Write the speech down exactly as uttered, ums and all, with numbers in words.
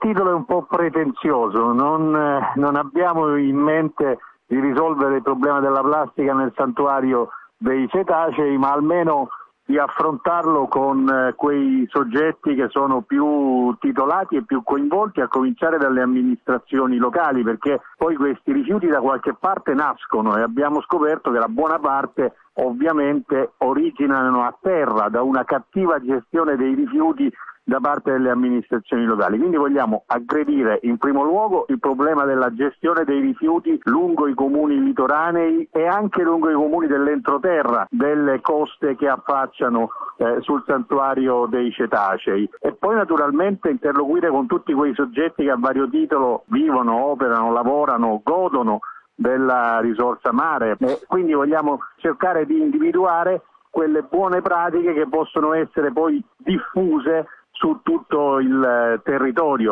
titolo è un po' pretenzioso, non, eh, non abbiamo in mente di risolvere il problema della plastica nel santuario dei cetacei, ma almeno di affrontarlo con eh, quei soggetti che sono più titolati e più coinvolti, a cominciare dalle amministrazioni locali, perché poi questi rifiuti da qualche parte nascono e abbiamo scoperto che la buona parte ovviamente originano a terra da una cattiva gestione dei rifiuti da parte delle amministrazioni locali. Quindi vogliamo aggredire in primo luogo il problema della gestione dei rifiuti lungo i comuni litoranei e anche lungo i comuni dell'entroterra delle coste che affacciano eh, sul santuario dei cetacei, e poi naturalmente interloquire con tutti quei soggetti che a vario titolo vivono, operano, lavorano, godono della risorsa mare, e quindi vogliamo cercare di individuare quelle buone pratiche che possono essere poi diffuse su tutto il territorio.